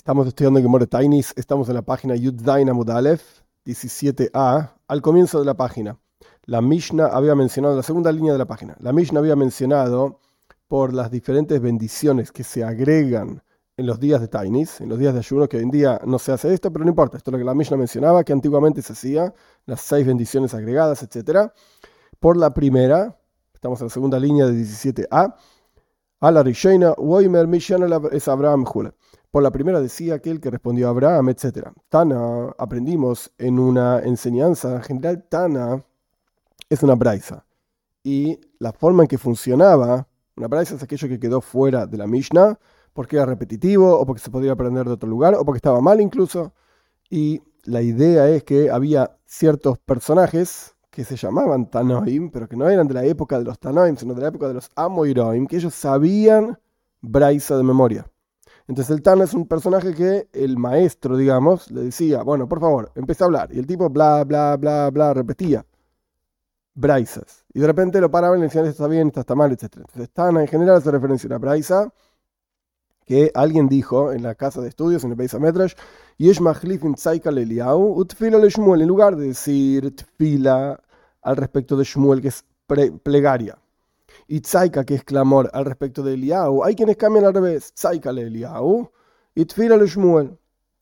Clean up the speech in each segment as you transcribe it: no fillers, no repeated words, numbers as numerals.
Estamos estudiando Gemara Tainis, estamos en la página Yud Zayin Amud Aleph, 17a, al comienzo de la página. La Mishnah había mencionado, la segunda línea de la página, la Mishnah había mencionado por las diferentes bendiciones que se agregan en los días de Tainis, en los días de ayuno, que hoy en día no se hace esto, pero no importa, esto es lo que la Mishnah mencionaba, que antiguamente se hacía, las 6 bendiciones agregadas, etc. Por la primera, estamos en la segunda línea de 17a, a la Rishoina, Woimer Mishan es Abraham Jule. Por la primera decía aquel que respondió a Abraham, etc. Tana, aprendimos en una enseñanza general, Tana es una braisa. Y la forma en que funcionaba, una braisa es aquello que quedó fuera de la Mishnah, porque era repetitivo, o porque se podía aprender de otro lugar, o porque estaba mal incluso. Y la idea es que había ciertos personajes que se llamaban Tanoim, pero que no eran de la época de los Tanoim, sino de la época de los Amoiroim, que ellos sabían braisa de memoria. Entonces el Tana es un personaje que el maestro, digamos, le decía, bueno, por favor, empieza a hablar. Y el tipo bla, bla, bla, bla, repetía braisas. Y de repente lo paraban y le decían, esto está bien, esto está mal, etc. Entonces Tana en general hace referencia a una braisa que alguien dijo en la casa de estudios, en el Beis HaMedrash, Yesh machlifin tzaika le'Eliyahu utfila le Shmuel, en lugar de decir tfila al respecto de Shmuel, que es plegaria, y tzaika, que es clamor al respecto de Eliyahu, hay quienes cambian al revés, tzaika le Eliyahu y tfila le Shmuel.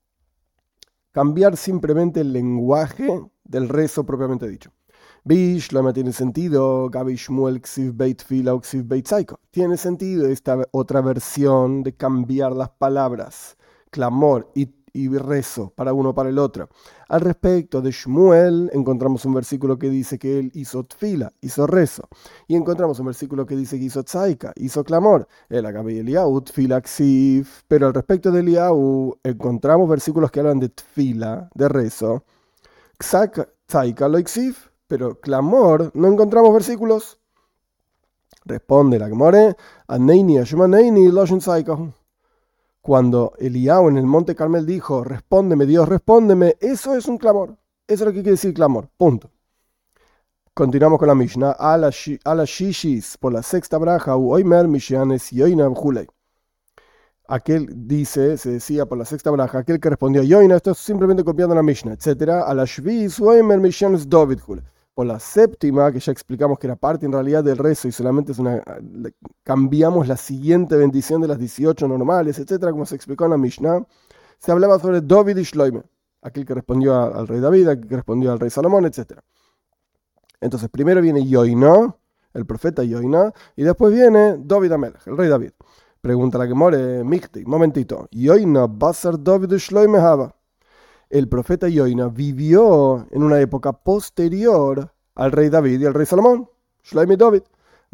Cambiar simplemente el lenguaje del rezo propiamente dicho. Bishlama tiene sentido, Gabi Shmuel ksiv beit tfila o ksiv beit tzaika. Tiene sentido esta otra versión de cambiar las palabras, clamor y rezo para uno para el otro. Al respecto de Shmuel, encontramos un versículo que dice que él hizo tfila, hizo rezo. Y encontramos un versículo que dice que hizo tzaika, hizo clamor. El Agabi Eliyahu, tfila ksiv. Pero al respecto de Eliyahu, encontramos versículos que hablan de tfila, de rezo. Tzaika lo ksiv. Pero clamor, no encontramos versículos. Responde la Gemara, Aneini Ashmaneini Loshin Tzaika. Cuando Eliyahu en el monte Carmel dijo, respóndeme Dios, respóndeme, eso es un clamor. Eso es lo que quiere decir clamor. Punto. Continuamos con la Mishnah. A la Shishis, por la sexta braja, Oimer Mishanes Yoina Bjulei. Aquel dice, se decía por la sexta braja, aquel que respondió Yoina, esto es simplemente copiando la Mishnah, etc. A la Shvis, Oimer Mishanes David Jule. Por la séptima, que ya explicamos que era parte en realidad del rezo y solamente es cambiamos la siguiente bendición de las 18 normales, etcétera, como se explicó en la Mishnah, se hablaba sobre David y Shloime, aquel que respondió al rey David, aquel que respondió al rey Salomón, etcétera. Entonces primero viene Yoina, el profeta Yoina, y después viene David Amelech, el rey David. Pregunta la Gemara, Michti, momentito, Yoina Basar David y Shloime Haba. El profeta Yoina vivió en una época posterior al rey David y al rey Salomón. Shloime David.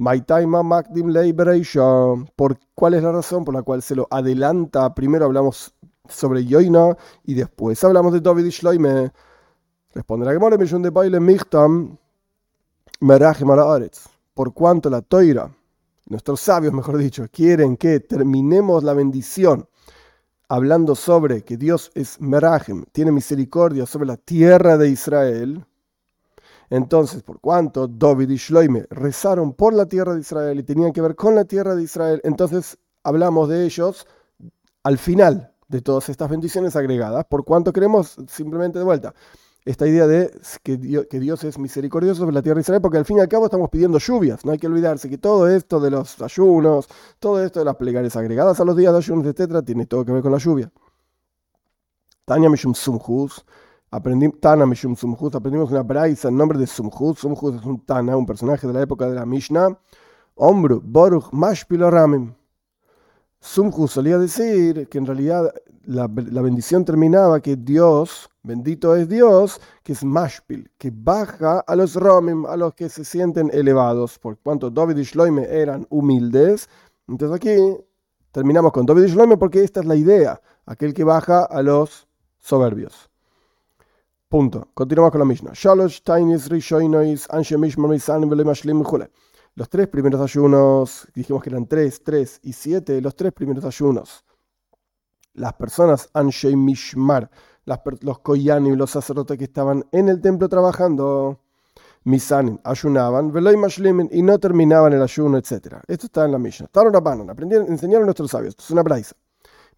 ¿Cuál es la razón por la cual se lo adelanta? Primero hablamos sobre Yoina y después hablamos de David y Shloime. Responde la Gemara, millón de baile michtam merachem ala aretz. Por cuanto la Toira, nuestros sabios mejor dicho, quieren que terminemos la bendición hablando sobre que Dios es Merachem, tiene misericordia sobre la tierra de Israel. Entonces, por cuanto David y Shloime rezaron por la tierra de Israel y tenían que ver con la tierra de Israel, entonces hablamos de ellos al final de todas estas bendiciones agregadas, por cuanto queremos simplemente de vuelta esta idea de que Dios es misericordioso sobre la tierra de Israel, porque al fin y al cabo estamos pidiendo lluvias. No hay que olvidarse que todo esto de los ayunos, todo esto de las plegarias agregadas a los días de ayunos, etc., tiene todo que ver con la lluvia. Tanya Mishum Sumhus, aprendimos una braisa en nombre de Sumhus. Sumhus es un Tana, un personaje de la época de la Mishnah. Ombru, Boruch, Mashpil Ramim. Sumhus solía decir que en realidad la bendición terminaba que Dios, bendito es Dios, que es Mashpil, que baja a los Romim, a los que se sienten elevados, por cuanto David y Shloime eran humildes. Entonces aquí terminamos con David y Shloime porque esta es la idea, aquel que baja a los soberbios. Punto. Continuamos con la Mishnah. Shalosh tainis rishoinois anshe mishmar misanim vele mashlim jule. Los 3 primeros ayunos, dijimos que eran 3, 3 y 7, los 3 primeros ayunos. Las personas Anshei Mishmar, los koyanim, los sacerdotes que estaban en el templo trabajando, Misanim, ayunaban, Veloi Mashlimin, y no terminaban el ayuno, etc. Esto está en la Mishnah. Taron Rabbanan, enseñaron nuestros sabios, esto es una braisa.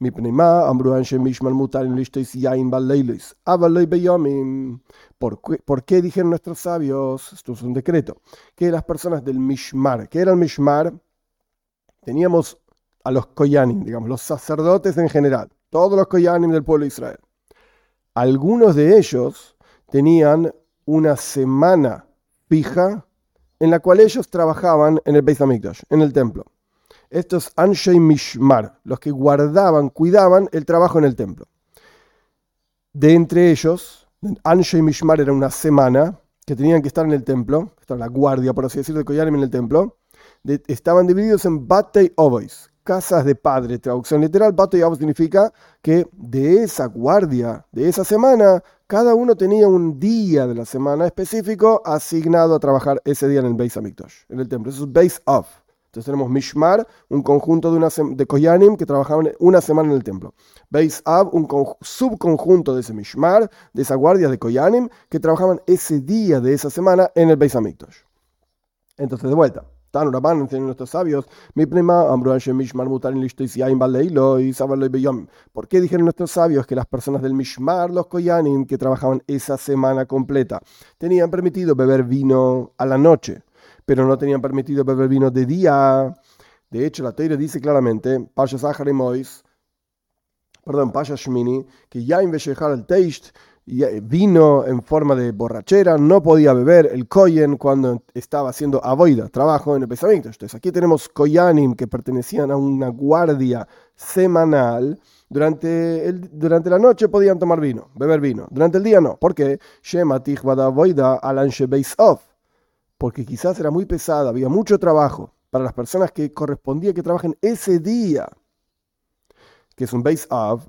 ¿Por qué dijeron nuestros sabios? Esto es un decreto. Que las personas del Mishmar, que era el Mishmar, teníamos a los Koyanim, digamos, los sacerdotes en general, todos los Koyanim del pueblo de Israel. Algunos de ellos tenían una semana fija en la cual ellos trabajaban en el Beis Hamikdash, en el templo. Estos Anshei Mishmar, los que guardaban, cuidaban el trabajo en el templo. De entre ellos, Anshei Mishmar era una semana que tenían que estar en el templo, esta era la guardia, por así decirlo, de Koyanim en el templo. Estaban divididos en Batei Ovois, casas de padre, traducción literal. Batei Ovois significa que de esa guardia, de esa semana, cada uno tenía un día de la semana específico asignado a trabajar ese día en el Beis Hamikdash, en el templo. Eso es Beis Av. Entonces tenemos Mishmar, un conjunto de Koyanim que trabajaban una semana en el templo. Beis Av, un subconjunto de ese Mishmar, de esa guardia de Koyanim que trabajaban ese día de esa semana en el Beis Hamikdash. Entonces, de vuelta. Tanu Rabban, enseñan nuestros sabios, ¿por qué dijeron nuestros sabios que las personas del Mishmar, los Koyanim, que trabajaban esa semana completa, tenían permitido beber vino a la noche, pero no tenían permitido beber vino de día? De hecho, la Teira dice claramente, Parshas Shmini, que ya en Veshechar el Teist, vino en forma de borrachera, no podía beber el Koyen cuando estaba haciendo avoida, trabajo en el Beis Hamikdash. Entonces aquí tenemos Koyanim que pertenecían a una guardia semanal. Durante la noche podían tomar vino, beber vino. Durante el día no. ¿Por qué? Porque quizás era muy pesada, había mucho trabajo para las personas que correspondía que trabajen ese día, que es un Beis Av,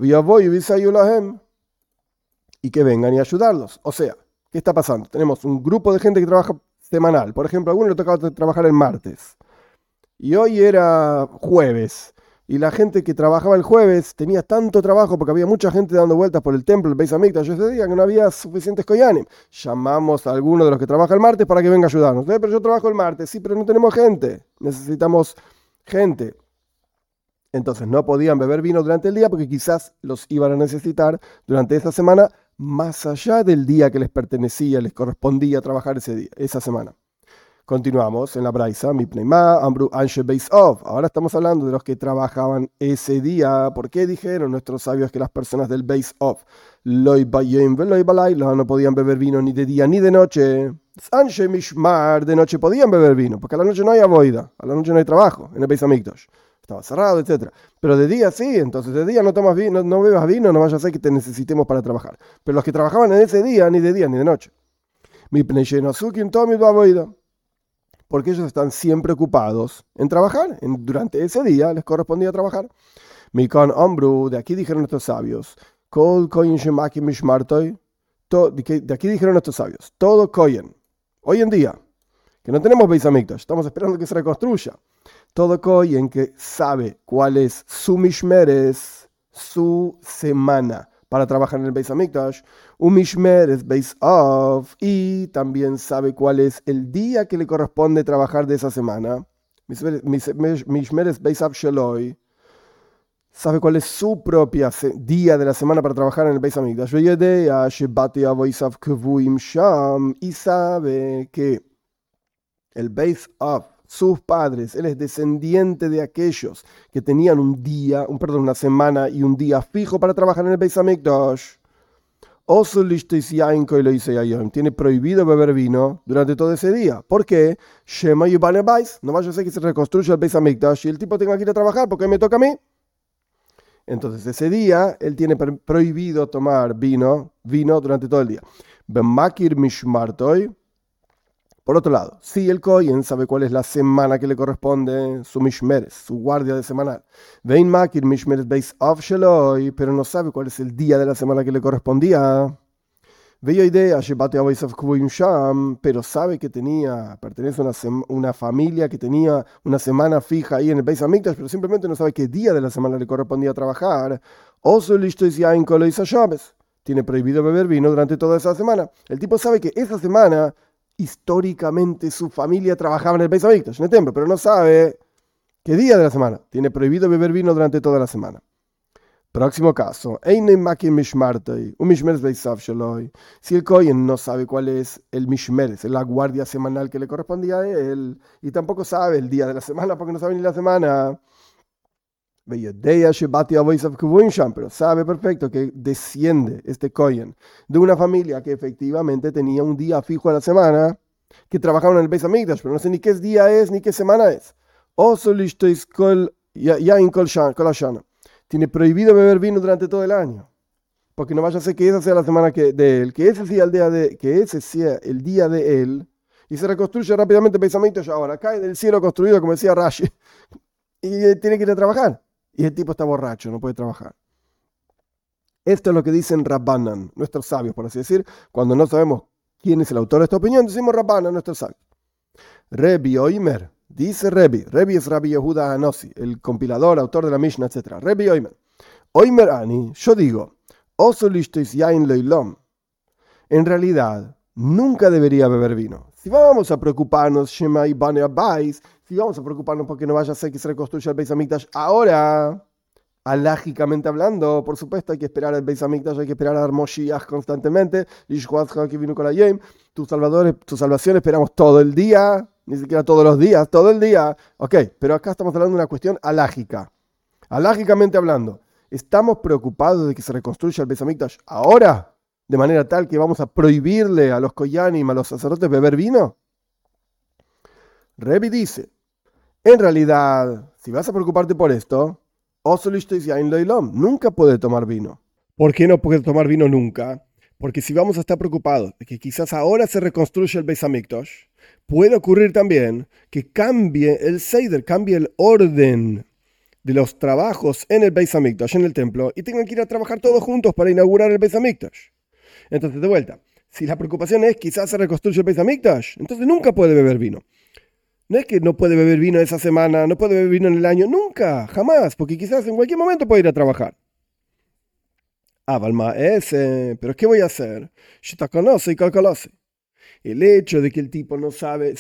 y que vengan y ayudarlos. O sea, ¿qué está pasando? Tenemos un grupo de gente que trabaja semanal. Por ejemplo, a alguno le tocaba trabajar el martes. Y hoy era jueves. Y la gente que trabajaba el jueves tenía tanto trabajo porque había mucha gente dando vueltas por el templo, el Beis Hamikdash ese día, que no había suficientes Koyanim. Llamamos a alguno de los que trabaja el martes para que venga a ayudarnos. Pero yo trabajo el martes. Sí, pero no tenemos gente. Necesitamos gente. Entonces no podían beber vino durante el día porque quizás los iban a necesitar durante esa semana, más allá del día que les pertenecía, les correspondía trabajar ese día, esa semana. Continuamos en la Braisa, ahora estamos hablando de los que trabajaban ese día. ¿Por qué dijeron nuestros sabios que las personas del Beis Of no podían beber vino ni de día ni de noche? Anshe Mishmar, de noche podían beber vino, porque a la noche no hay avoida, a la noche no hay trabajo en el Beis Hamikdash. Estaba cerrado, etc. Pero de día sí, entonces de día no tomas vino, no bebas vino, no vaya a ser que te necesitemos para trabajar. Pero los que trabajaban en ese día, ni de día ni de noche. Porque ellos están siempre ocupados en trabajar. Durante ese día les correspondía trabajar. Mikon Ombru, de aquí dijeron nuestros sabios. De aquí dijeron nuestros sabios. Todo Koyen. Hoy en día, que no tenemos Beis Hamikdash, estamos esperando que se reconstruya. Todo Koyen que sabe cuál es su Mishmeres, su semana para trabajar en el Beis Hamikdash, un Mishmeres Beis Av, y también sabe cuál es el día que le corresponde trabajar de esa semana. Mishmeres Beis Av Sheloi, sabe cuál es su propia día de la semana para trabajar en el Beis Hamikdash. Y sabe que el Beis Av, sus padres, él es descendiente de aquellos que tenían una semana y un día fijo para trabajar en el Beis Hamikdash. Tiene prohibido beber vino durante todo ese día. ¿Por qué? No vaya a ser que se reconstruya el Beis Hamikdash y el tipo tenga que ir a trabajar porque me toca a mí. Entonces ese día él tiene prohibido tomar vino durante todo el día. Bemakir mishmartoi. Por otro lado, si el Kohen sabe cuál es la semana que le corresponde, su Mishmeres, su guardia de semanal, Vein Makir Mishmeres Beis Av Sheloi, pero no sabe cuál es el día de la semana que le correspondía, pero sabe que pertenece a una familia que tenía una semana fija ahí en el Beis Hamikdash, pero simplemente no sabe qué día de la semana le correspondía trabajar, tiene prohibido beber vino durante toda esa semana. El tipo sabe que esa semana históricamente su familia trabajaba en el Beis Hamikdash, en el templo, pero no sabe qué día de la semana. Tiene prohibido beber vino durante toda la semana. Próximo caso. Einei makin mishmartei, un mishmeres beisav sheloi. Si el Kohen no sabe cuál es el mishmeres, la guardia semanal que le correspondía a él, y tampoco sabe el día de la semana porque no sabe ni la semana. Pero sabe perfecto que desciende este Kohen de una familia que efectivamente tenía un día fijo a la semana, que trabajaban en el Beis Hamikdash, pero no sé ni qué día es ni qué semana es. Tiene prohibido beber vino durante todo el año, porque no vaya a ser que esa sea la semana de él, que ese sea el día de él, y se reconstruye rápidamente el Beis Hamikdash ahora, cae del cielo construido, como decía Rashi, y tiene que ir a trabajar. Y el tipo está borracho, no puede trabajar. Esto es lo que dicen Rabbanan, nuestros sabios, por así decir. Cuando no sabemos quién es el autor de esta opinión, decimos Rabbanan, nuestros sabios. Rebi Oimer, dice Rebi. Rebi es Rabbi Yehuda Hanossi, el compilador, autor de la Mishnah, etc. Rebi Oimer. Oimer Ani, yo digo, Oso lishtois yain leilom. En realidad, nunca debería beber vino. Si vamos a preocuparnos, Shema y Bane Abais, si vamos a preocuparnos porque no vaya a ser que se reconstruya el Beis Hamikdash ahora, alágicamente hablando, por supuesto hay que esperar al Beis Hamikdash, hay que esperar a Moshiach constantemente, tu salvación esperamos todo el día, ni siquiera todos los días, todo el día. Ok, pero acá estamos hablando de una cuestión alágica. Alágicamente hablando, ¿estamos preocupados de que se reconstruya el Beis Hamikdash ahora? De manera tal que vamos a prohibirle a los koyanim, a los sacerdotes, beber vino. Rebi dice, en realidad, si vas a preocuparte por esto, nunca puede tomar vino. ¿Por qué no puede tomar vino nunca? Porque si vamos a estar preocupados de que quizás ahora se reconstruya el Beis Hamikdash, puede ocurrir también que cambie el Seider, cambie el orden de los trabajos en el Beis Hamikdash, en el templo, y tengan que ir a trabajar todos juntos para inaugurar el Beis Hamikdash. Entonces, de vuelta, si la preocupación es quizás se reconstruye el Beis Hamikdash, entonces nunca puede beber vino. No es que no puede beber vino esa semana, no puede beber vino en el año, nunca, jamás, porque quizás en cualquier momento puede ir a trabajar. Balma ese, pero ¿qué voy a hacer? El hecho de que el tipo no sabe,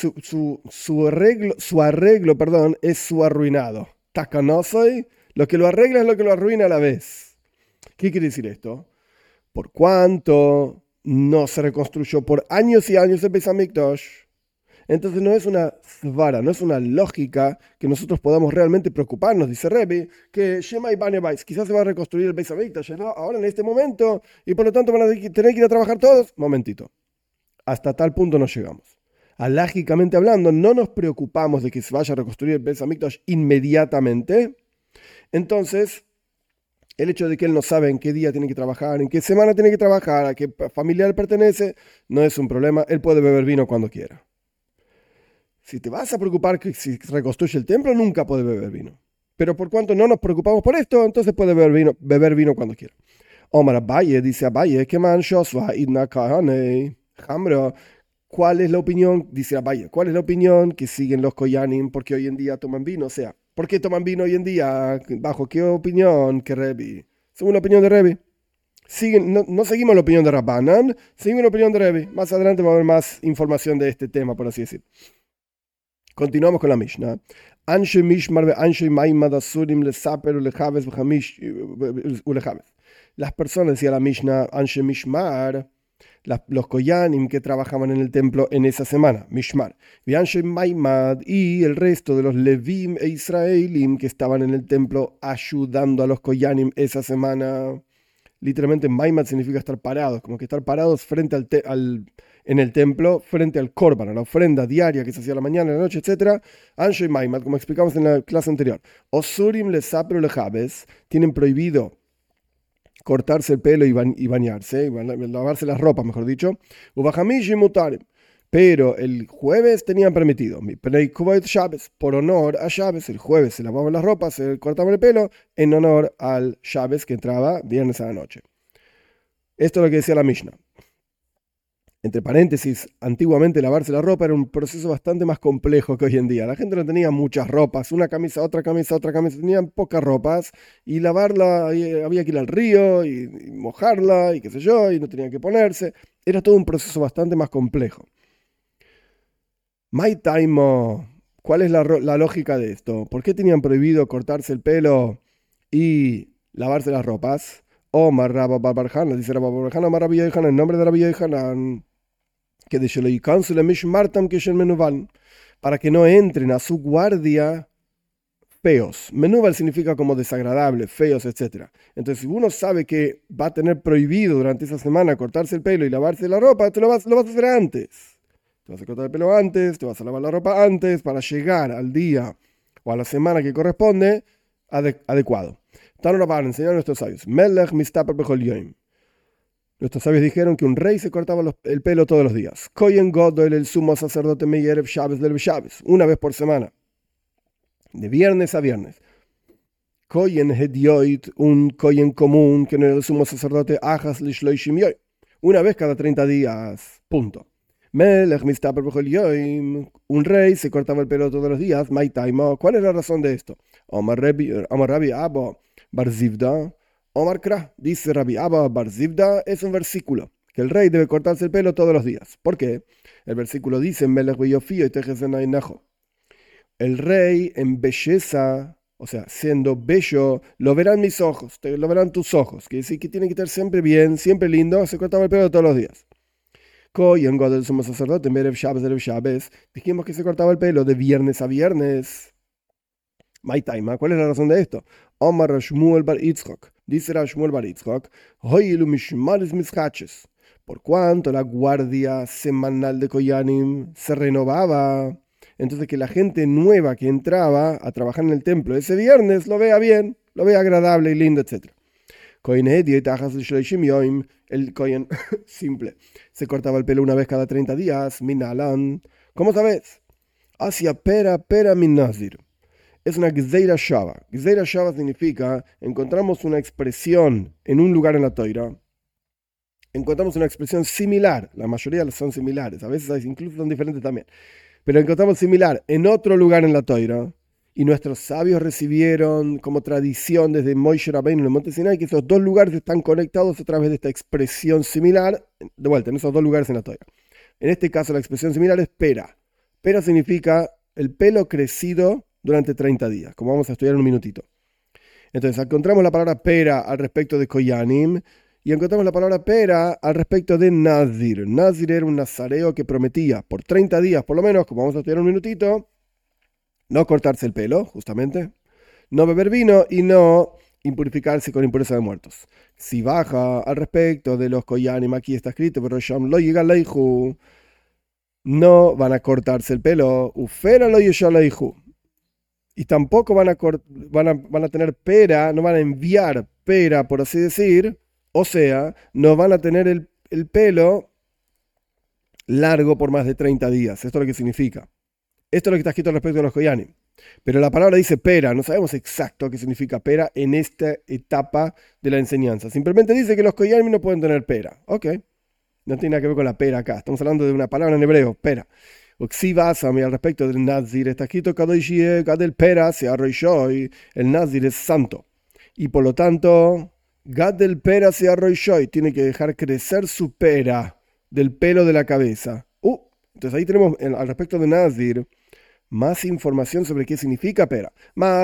su arreglo, perdón, es su arruinado. Takanosoi, lo que lo arregla es lo que lo arruina a la vez. ¿Qué quiere decir esto? Por cuanto no se reconstruyó por años y años el Beis Hamikdash, entonces no es una svara, no es una lógica que nosotros podamos realmente preocuparnos, dice Rebi, que Shema y Bane Bais, quizás se va a reconstruir el Beis Hamikdash, ¿no? Ahora en este momento, y por lo tanto van a tener que ir a trabajar todos. Momentito, hasta tal punto no llegamos. Alágicamente hablando, no nos preocupamos de que se vaya a reconstruir el Beis Hamikdash inmediatamente. Entonces, el hecho de que él no sabe en qué día tiene que trabajar, en qué semana tiene que trabajar, a qué familiar pertenece, no es un problema. Él puede beber vino cuando quiera. Si te vas a preocupar que si reconstruye el templo, nunca puede beber vino. Pero por cuanto no nos preocupamos por esto, entonces puede beber vino cuando quiera. Omar Abaye dice Abaye que man shosva idna kahane. Jambro, ¿cuál es la opinión? Dice Abaye, ¿cuál es la opinión que siguen los koyanim porque hoy en día toman vino? O sea, ¿por qué toman vino hoy en día? ¿Bajo qué opinión que Rebi? Según la opinión de Rebi. No seguimos la opinión de Rabbanan, seguimos la opinión de Rebi. Más adelante va a haber más información de este tema, por así decir. Continuamos con la Mishnah. Anshe Mishmar ve Anshe Maimad Asurim le Saper ulejaves ulejaves. Las personas, decía la Mishnah, Anshe Mishmar, los koyanim que trabajaban en el templo en esa semana, Mishmar, y Anshe Maimad, y el resto de los Levim e Israelim que estaban en el templo ayudando a los koyanim esa semana. Literalmente Maimad significa estar parados, como que estar parados frente en el templo, frente al korban, a la ofrenda diaria que se hacía a la mañana, a la noche, etc. Anshe Maimad, como explicamos en la clase anterior. Osurim le sapro le jabes, tienen prohibido cortarse el pelo y bañarse, lavarse las ropas, mejor dicho. Ubahamishi mutarem. Pero el jueves tenían permitido, por honor a Shabbos, el jueves se lavaban las ropas, se cortaban el pelo, en honor al Shabbos que entraba viernes a la noche. Esto es lo que decía la Mishnah. Entre paréntesis, antiguamente lavarse la ropa era un proceso bastante más complejo que hoy en día. La gente no tenía muchas ropas, una camisa, otra camisa, otra camisa, tenían pocas ropas y lavarla, había que ir al río y mojarla y qué sé yo, y no tenían que ponerse. Era todo un proceso bastante más complejo. My time, ¿cuál es la lógica de esto? ¿Por qué tenían prohibido cortarse el pelo y lavarse las ropas. Omar Rabba Barbarjana, dice Rabba Barbarjana, Omar Rabbi Yohanan, en nombre de Rabbi Yohanan, que de Shelo Yikansu le Mishmartam que Shen Menuval, para que no entren a su guardia feos. Menúbal significa como desagradable, feos, etc. Entonces, si uno sabe que va a tener prohibido durante esa semana cortarse el pelo y lavarse la ropa, lo vas a hacer antes. Te vas a cortar el pelo antes, te vas a lavar la ropa antes, para llegar al día o a la semana que corresponde adecuado. Tanura van a enseñar a nuestros sabios. Melech mistaper bechol yoim. Nuestros sabios dijeron que un rey se cortaba el pelo todos los días. Kohen Godol, el sumo sacerdote Meyerev Shabbos del Shabbos, una vez por semana, de viernes a viernes. Kohen Hedioit, un Kohen común, que no era el sumo sacerdote, Ajas Lishloishim Yoim, una vez cada 30 días, punto. Melech mistaper bechol yoim, un rey se cortaba el pelo todos los días. Maitaimo, ¿cuál es la razón de esto? Omar Rabbi Abba Bar Zivda, Omar Kra, dice Rabbi Abba Bar Zivda, es un versículo, que el rey debe cortarse el pelo todos los días. ¿Por qué? El versículo dice, Melech beyofío y tejesenainejo. El rey en belleza, o sea, siendo bello, lo verán mis ojos, lo verán tus ojos. Quiere decir que tiene que estar siempre bien, siempre lindo, se cortaba el pelo todos los días. Kohen Gadol, sumo sacerdote, Merev Shabbos del Shabbos, dijimos que se cortaba el pelo de viernes a viernes. Maitaima, ¿cuál es la razón de esto? Omar Rashmuel Bar Yitzchok, dice Rashmuel Bar Yitzchok, Hoilu Mishmaris Miskaches, por cuanto la guardia semanal de Koyanim se renovaba. Entonces, que la gente nueva que entraba a trabajar en el templo ese viernes lo vea bien, lo vea agradable y lindo, etc. El Kohen simple se cortaba el pelo una vez cada 30 días. Minalan, ¿cómo sabes? Hacia pera min nazir. Es una Gzeira Shava. Gzeira Shava significa, encontramos una expresión en un lugar en la Toira, encontramos una expresión similar, la mayoría son similares, a veces incluso son diferentes también, pero encontramos similar en otro lugar en la Toira, y nuestros sabios recibieron como tradición desde Moshe Rabbeinu en el Monte Sinai que esos dos lugares están conectados a través de esta expresión similar, de vuelta, en esos dos lugares en la Toira. En este caso la expresión similar es pera. Pera significa el pelo crecido durante 30 días, como vamos a estudiar en un minutito. Entonces, encontramos la palabra pera al respecto de Koyanim y encontramos la palabra pera al respecto de Nazir. Nazir era un nazareo que prometía por 30 días, por lo menos, como vamos a estudiar en un minutito, no cortarse el pelo, justamente, no beber vino y no impurificarse con impureza de muertos. Si baja al respecto de los Koyanim, aquí está escrito, pero Sham lo llega leihu, no van a cortarse el pelo, ufera lo leihu. Y tampoco van a tener pera, no van a enviar pera, por así decir, o sea, no van a tener el pelo largo por más de 30 días. Esto es lo que significa. Esto es lo que está escrito respecto a los Koyanim. Pero la palabra dice pera, no sabemos exacto qué significa pera en esta etapa de la enseñanza. Simplemente dice que los Koyanim no pueden tener pera. Ok, no tiene nada que ver con la pera acá. Estamos hablando de una palabra en hebreo, pera. Oxibasami, al respecto del Nazir, está escrito Gadel Pera se arrolló, el Nazir es santo. Y por lo tanto, Gadel Pera se arrolló, tiene que dejar crecer su pera del pelo de la cabeza. Entonces ahí tenemos al respecto de Nazir más información sobre qué significa pera.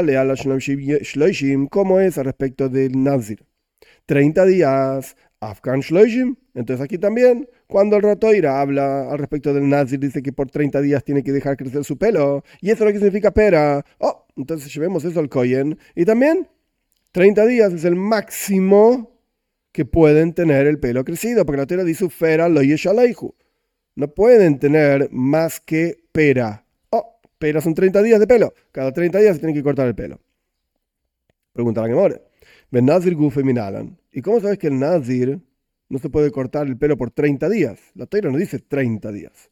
¿Cómo es al respecto del Nazir? 30 días. Afgan Shloishim. Entonces aquí también, cuando el Ratoira habla al respecto del Nazir, dice que por 30 días tiene que dejar crecer su pelo. Y eso es lo que significa pera. Entonces llevemos eso al Kohen. Y también 30 días es el máximo que pueden tener el pelo crecido. Porque la Torah dice ufera lo yeshaleihu. No pueden tener más que pera. Pera son 30 días de pelo. Cada 30 días se tiene que cortar el pelo. Pregunta la que more. Ben Nazir gufe minalan. ¿Y cómo sabes que el Nazir no se puede cortar el pelo por 30 días? La Torah no dice 30 días.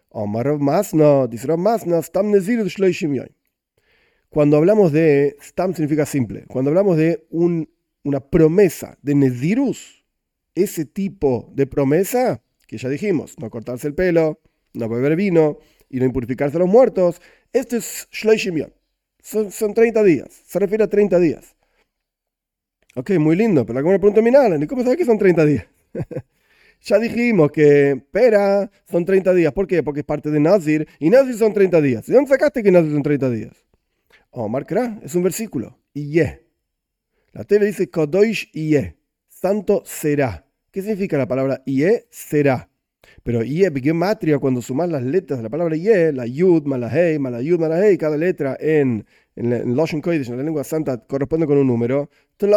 Cuando hablamos de, stam significa simple, cuando hablamos de una promesa de Nezirus, ese tipo de promesa, que ya dijimos, no cortarse el pelo, no beber vino y no impurificarse a los muertos, esto es Shloishim Yom. Son 30 días, se refiere a 30 días. Ok, muy lindo, pero alguna pregunta minal, ¿y cómo sabes que son 30 días? Ya dijimos que pera son 30 días. ¿Por qué? Porque es parte de Nazir, y Nazir son 30 días. ¿De dónde sacaste que Nazir son 30 días? Omar Kra, es un versículo. Y La Torah dice Kodosh Iye, santo será. ¿Qué significa la palabra Iye? Será. Pero Iye, gematria, cuando sumas las letras de la palabra Iye, la Yud, más la Hei, más la Yud, más la Hei, cada letra en Lashon Kodesh, en la lengua santa, corresponde con un número,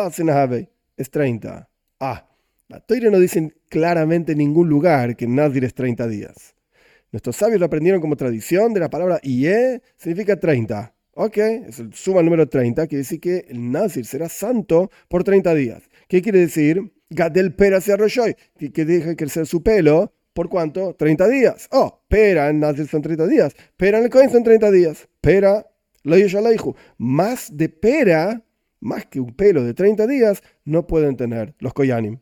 es 30. La Torah no dice claramente en ningún lugar que Nazir es 30 días. Nuestros sabios lo aprendieron como tradición de la palabra Iye, significa 30. Ok, es el suma número 30, quiere decir que el Nazir será santo por 30 días. ¿Qué quiere decir? Gadel pera se arrolló, que deje crecer su pelo. ¿Por cuánto? 30 días. Pera en Nazir son 30 días. Pera en el Cohen son 30 días. Pera, lo hijo. Más de pera, más que un pelo de 30 días, no pueden tener los Koyanim.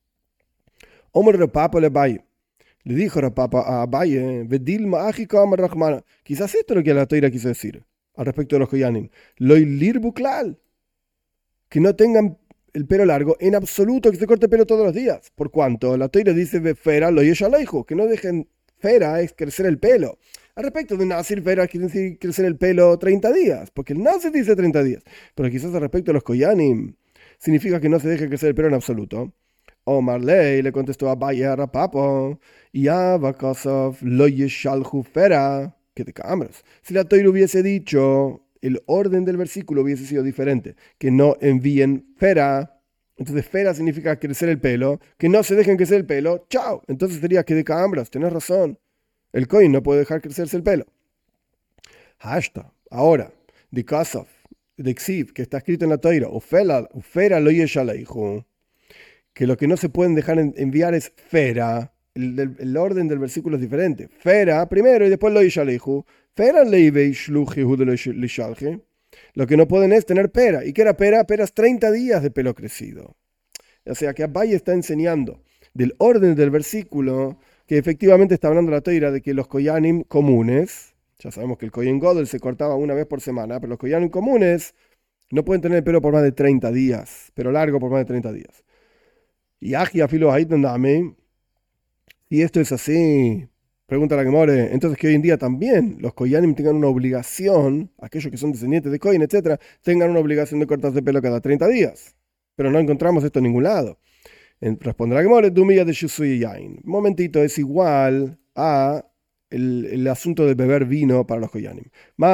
Omer Rapapa le Abaye. Le dijo Rapapa a Abaye, Vedil ma'achika amar Rahmana. Quizás esto es lo que la Torah quiso decir al respecto de los Koyanim. Loilir buklal. Que no tengan el pelo largo en absoluto, que se corte el pelo todos los días. ¿Por cuánto? La Torah dice fera lo hijo, que no dejen fera es crecer el pelo. Al respecto de Nazir, fera quiere decir crecer el pelo 30 días, porque el Nazir dice 30 días. Pero quizás al respecto de los Koyanim significa que no se deje crecer el pelo en absoluto. Omar Ley le contestó a Bayer a Papo, ya Vakosov lo yeshalhu fera, que te cambras. Si la Torah hubiese dicho, el orden del versículo hubiese sido diferente, que no envíen fera, entonces fera significa crecer el pelo, que no se dejen crecer el pelo, chao, entonces sería que de cambras, tenés razón, el Kohen no puede dejar crecerse el pelo. Hashta, ahora, de Kasov, de Xiv, que está escrito en la Torah, ufera lo yeshalhu, que lo que no se pueden dejar enviar es fera. El orden del versículo es diferente. Fera primero y después lo yishalehu. Fera leive shlujehu de lo lishalje. Lo que no pueden es tener pera. ¿Y qué era pera? Pera es 30 días de pelo crecido. O sea que Abaye está enseñando del orden del versículo que efectivamente está hablando la Torah de que los Koyanim comunes, ya sabemos que el Kohen Godel se cortaba una vez por semana, pero los Koyanim comunes no pueden tener el pelo por más de 30 días, pero largo por más de 30 días. Y Agia filo dame. Si esto es así, pregunta la Gemore, entonces que hoy en día también los Koyanim tengan una obligación, aquellos que son descendientes de Kohen, etc., tengan una obligación de cortarse el pelo cada 30 días. Pero no encontramos esto en ningún lado. Responde la Gemore, Dumilla de Shusui Yain. Un momentito, es igual a el asunto de beber vino para los Koyanim.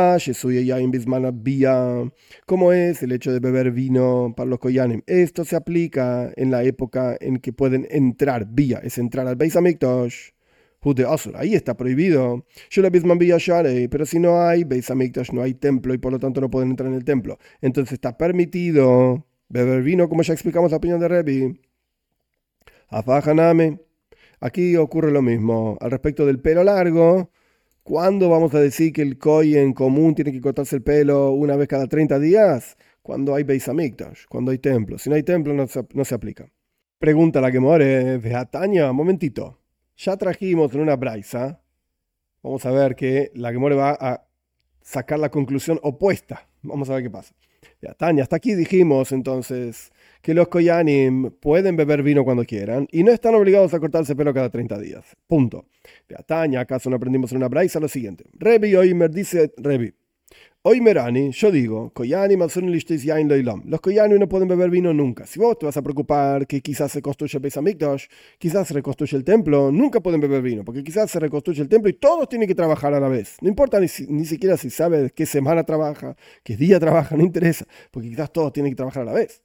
¿Cómo es el hecho de beber vino para los Koyanim? Esto se aplica en la época en que pueden entrar, es entrar al Beis Hamikdash. Ahí está prohibido. Pero si no hay Beis Hamikdash, no hay templo y por lo tanto no pueden entrar en el templo. Entonces está permitido beber vino, como ya explicamos la opinión de Rebbe. Afajaname. Aquí ocurre lo mismo. Al respecto del pelo largo, ¿cuándo vamos a decir que el Kohen común tiene que cortarse el pelo una vez cada 30 días? Cuando hay Beis Hamikdash, cuando hay templo. Si no hay templo, no se aplica. Pregunta la Gemore, Veataña, momentito. Ya trajimos en una braisa. Vamos a ver que la Gemore va a sacar la conclusión opuesta. Vamos a ver qué pasa. Veataña, hasta aquí dijimos entonces que los Koyanim pueden beber vino cuando quieran y no están obligados a cortarse pelo cada 30 días. Punto. De Ataña, ¿acaso no aprendimos en una braisa lo siguiente? Rebi Oimer dice Rebi. Oimerani, yo digo, Koyanim yain loilam. Los Koyanim no pueden beber vino nunca. Si vos te vas a preocupar que quizás se construye el Beis Hamikdash, quizás se reconstruye el templo, nunca pueden beber vino, porque quizás se reconstruye el templo y todos tienen que trabajar a la vez. No importa ni siquiera si sabes qué semana trabaja, qué día trabaja, no interesa, porque quizás todos tienen que trabajar a la vez.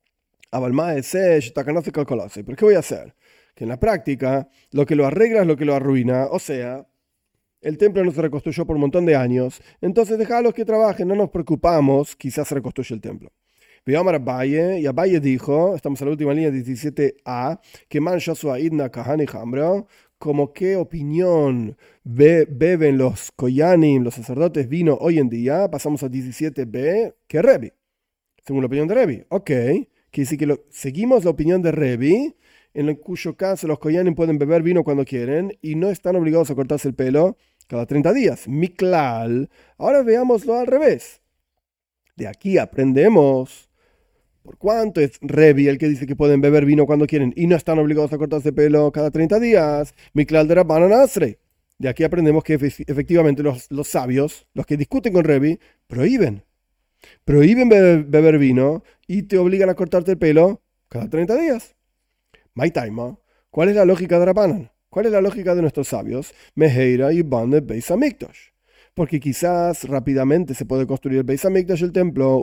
¿Pero qué voy a hacer? Que en la práctica lo que lo arregla es lo que lo arruina. O sea, el templo no se reconstruyó por un montón de años, entonces déjalos que trabajen, no nos preocupamos, quizás se reconstruye el templo. Veamos a Abaye, y Abaye dijo, estamos en la última línea 17a, que man shasua idna kahani hambro, como qué opinión beben los koyanim, los sacerdotes, vino hoy en día. Pasamos a 17b, que Rebi, según la opinión de Rebi. Ok. Quiere decir que seguimos la opinión de Rebi, en cuyo caso los Koyanim pueden beber vino cuando quieren y no están obligados a cortarse el pelo cada 30 días. Miklal. Ahora veámoslo al revés. De aquí aprendemos por cuánto es Rebi el que dice que pueden beber vino cuando quieren y no están obligados a cortarse el pelo cada 30 días. Miklal de Rabbanan Asre. De aquí aprendemos que efectivamente los sabios, los que discuten con Rebi, prohíben. prohíben beber vino y te obligan a cortarte el pelo cada 30 días. My time, ¿cuál es la lógica de Rabbanan? ¿Cuál es la lógica de nuestros sabios? Meheira y Bane Beis Hamikdash. Porque quizás rápidamente se puede construir el Beis Hamikdash, el templo,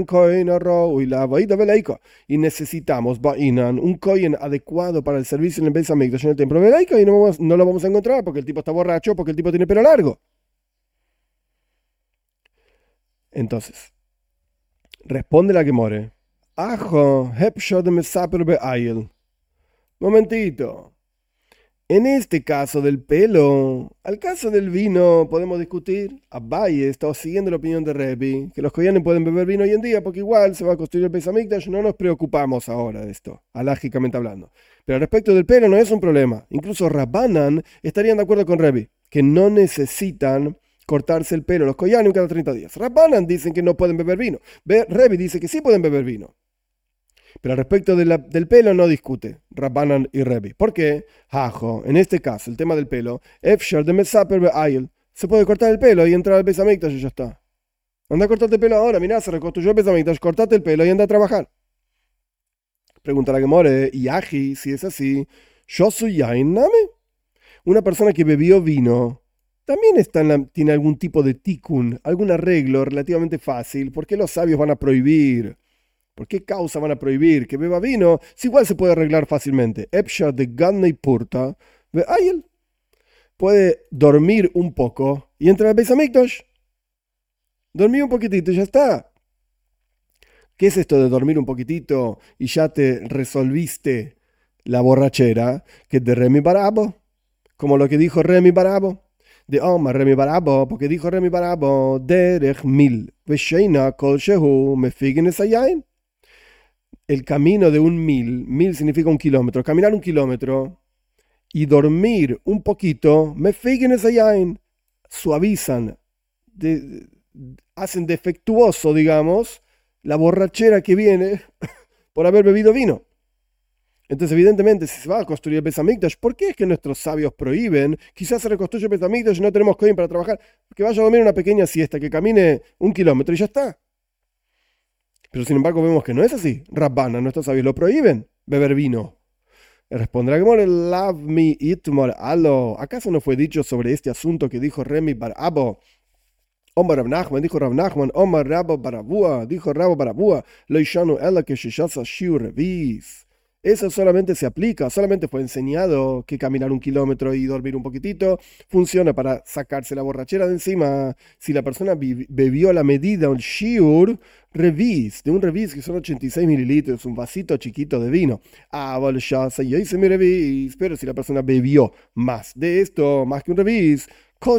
y necesitamos un kohen adecuado para el servicio en el Beis Hamikdash, en el templo Veleika, y no lo vamos a encontrar porque el tipo está borracho, porque el tipo tiene pelo largo. Entonces, responde la Gemore. Ajo, hepshod mesaper be'ayel. Momentito. En este caso del pelo, al caso del vino, podemos discutir. Abaye está siguiendo la opinión de Rebbi, que los koyanim pueden beber vino hoy en día porque igual se va a construir el Beis Hamikdash, no nos preocupamos ahora de esto, alágicamente hablando. Pero respecto del pelo no es un problema. Incluso Rabbanan estarían de acuerdo con Rebbi, que no necesitan cortarse el pelo los koyanim cada 30 días. Rabbanan dicen que no pueden beber vino. Rebbi dice que sí pueden beber vino. Pero respecto del pelo no discute Rabbanan y Rebbi. ¿Por qué? Jajo, en este caso, el tema del pelo, Efshar de Mesaper Be'ayel, se puede cortar el pelo y entrar al Beis Hamikdash y ya está. Anda a cortarte el pelo ahora, mirá, se reconstruyó el Beis Hamikdash, cortate el pelo y anda a trabajar. Pregunta la Gemore, y Aji, si es así, yo soy Yain Name. Una persona que bebió vino, también tiene algún tipo de tikkun, algún arreglo relativamente fácil. ¿Por qué los sabios van a prohibir? ¿Por qué causa van a prohibir que beba vino? Si igual se puede arreglar fácilmente. Epsha de Ganna y Purta. Él puede dormir un poco y entrar al Beis Hamikdash. Dormir un poquitito y ya está. ¿Qué es esto de dormir un poquitito y ya te resolviste la borrachera? Que es de Remi Barabo. Como lo que dijo Remi Barabo. De Omar Remi Barabo. Porque dijo Remi Barabo. Derech mil. Vesheina kol shehu mefigen esayain. El camino de un mil significa 1 kilómetro, caminar 1 kilómetro y dormir un poquito, me feigen esa yain, suavizan, hacen defectuoso, digamos, la borrachera que viene por haber bebido vino. Entonces, evidentemente, si se va a construir el Beis Hamikdash, ¿por qué es que nuestros sabios prohíben? Quizás se reconstruye el Beis Hamikdash y no tenemos coin para trabajar, que vaya a dormir una pequeña siesta, que camine 1 kilómetro y ya está. Pero sin embargo vemos que no es así. Rabbanan, nuestros sabios lo prohíben, beber vino. Responderá que love me itmor alo. ¿Acaso no fue dicho sobre este asunto que dijo Remi Barabo? Omar Rav Nachman, dijo Rav Nachman, Omar Rabo Barabua, dijo Rabo Barabua, lo ishanu ela que shishasa shiur revis. Eso solamente se aplica, solamente fue enseñado que caminar 1 kilómetro y dormir un poquitito funciona para sacarse la borrachera de encima. Si la persona bebió la medida, un shiur revis, de un revis que son 86 mililitros, un vasito chiquito de vino. Pero si la persona bebió más de esto, más que un revis,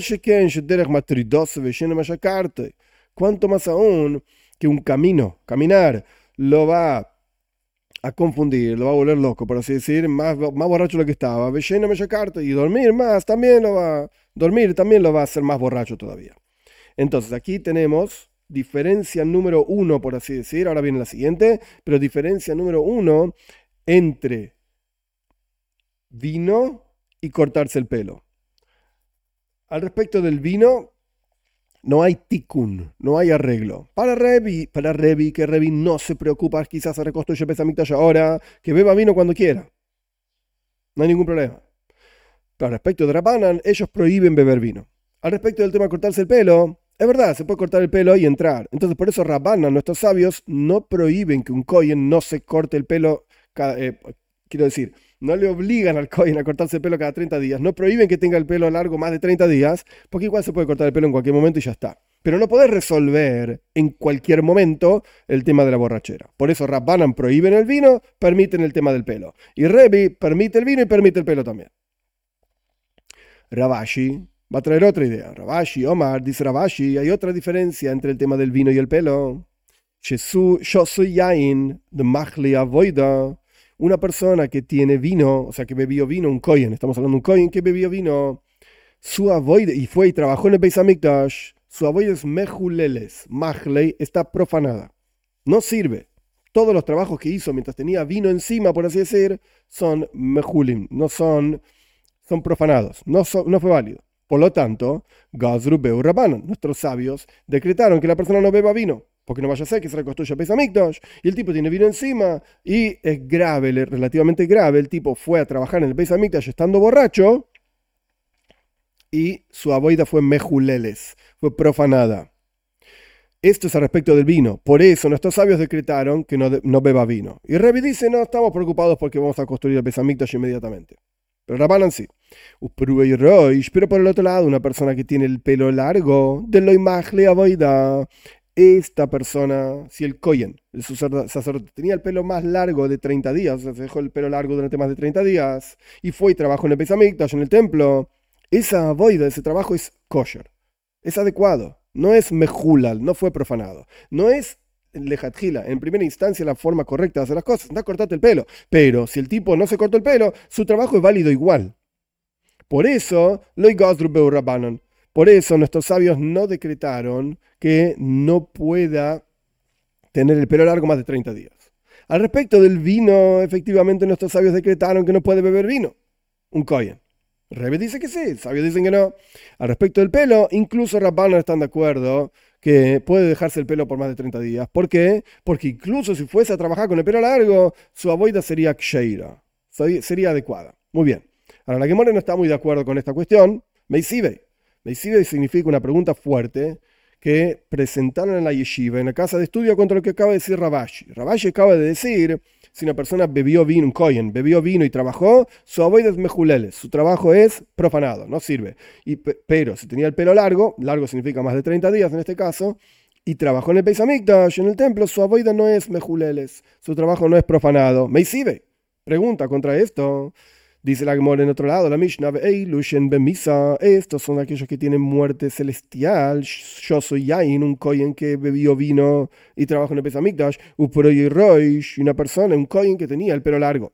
cuanto más aún que un caminar, lo va a confundir, lo va a volver loco, por así decir, más borracho de lo que estaba. Y dormir más también lo va a hacer más borracho todavía. Entonces, aquí tenemos diferencia número 1, por así decir. Ahora viene la siguiente, pero diferencia número 1 entre vino y cortarse el pelo. Al respecto del vino, no hay tikkun, no hay arreglo. Para Rebbi, que Rebbi no se preocupa, quizás se reconstruye el Beis Hamikdash ahora, que beba vino cuando quiera. No hay ningún problema. Pero al respecto de Rabbanan, ellos prohíben beber vino. Al respecto del tema de cortarse el pelo, es verdad, se puede cortar el pelo y entrar. Entonces por eso Rabbanan, nuestros sabios, no prohíben que un kohen no se corte el pelo, quiero decir, no le obligan al kohen a cortarse el pelo cada 30 días, no prohíben que tenga el pelo largo más de 30 días, porque igual se puede cortar el pelo en cualquier momento y ya está. Pero no podés resolver en cualquier momento el tema de la borrachera. Por eso Rabbanan prohíben el vino, permiten el tema del pelo. Y Rebbi permite el vino y permite el pelo también. Ravashi va a traer otra idea. Ravashi, Omar, dice Ravashi, hay otra diferencia entre el tema del vino y el pelo. Yo soy yain de Machli Avoida. Una persona que tiene vino, o sea, que bebió vino, un kohen, estamos hablando de un kohen que bebió vino, su avoide, y fue y trabajó en el Beis Hamikdash, su avoide es mejuleles, Machlei, está profanada. No sirve. Todos los trabajos que hizo mientras tenía vino encima, por así decir, son mejulim, son profanados, no fue válido. Por lo tanto, Gazru Beu Rabbanan, nuestros sabios decretaron que la persona no beba vino. porque no vaya a ser que se reconstruya el Beis Hamikdash, y el tipo tiene vino encima, y es grave, relativamente grave, el tipo fue a trabajar en el Beis Hamikdash estando borracho, y su avoida fue mejuleles, fue profanada. Esto es al respecto del vino. Por eso nuestros sabios decretaron que no beba vino. Y Rebbe dice, no estamos preocupados porque vamos a construir el Beis Hamikdash inmediatamente. Pero Rabbanan sí. Pero por el otro lado, una persona que tiene el pelo largo, de lo imagle avoida, esta persona, si el Kohen, el sacerdote, tenía el pelo más largo de 30 días, o sea, se dejó el pelo largo durante más de 30 días, y fue y trabajó en el Beis Hamikdash, en el templo, esa avoida, ese trabajo es kosher, es adecuado. No es mejulal, no fue profanado. No es lejatjila, en primera instancia, la forma correcta de hacer las cosas. Anda a cortarte el pelo. Pero si el tipo no se cortó el pelo, su trabajo es válido igual. Por eso, por eso nuestros sabios no decretaron que no pueda tener el pelo largo más de 30 días. Al respecto del vino, efectivamente nuestros sabios decretaron que no puede beber vino. Un kohen. Rebbe dice que sí, sabios dicen que no. Al respecto del pelo, incluso Rabbanan están de acuerdo que puede dejarse el pelo por más de 30 días. ¿Por qué? Porque incluso si fuese a trabajar con el pelo largo, su avoida sería ksheira, sería adecuada. Muy bien. Ahora, la Gemara no está muy de acuerdo con esta cuestión. Meisibei. Meisibei significa una pregunta fuerte que presentaron en la yeshiva, en la casa de estudio, contra lo que acaba de decir Rabashi. Rabashi acaba de decir, si una persona bebió vino, un kohen, bebió vino y trabajó, su avoida es mejuleles, su trabajo es profanado, no sirve. Pero si tenía el pelo largo, largo significa más de 30 días en este caso, y trabajó en el Beis Hamikdash, en el templo, su avoida no es mejuleles, su trabajo no es profanado. Meisibe, pregunta contra esto. Dice la Gemara en otro lado, la Mishnah, estos son aquellos que tienen muerte celestial. Yo soy Yain, un kohen que bebió vino y trabajó en el Beis Hamikdash. Y una persona, un kohen que tenía el pelo largo.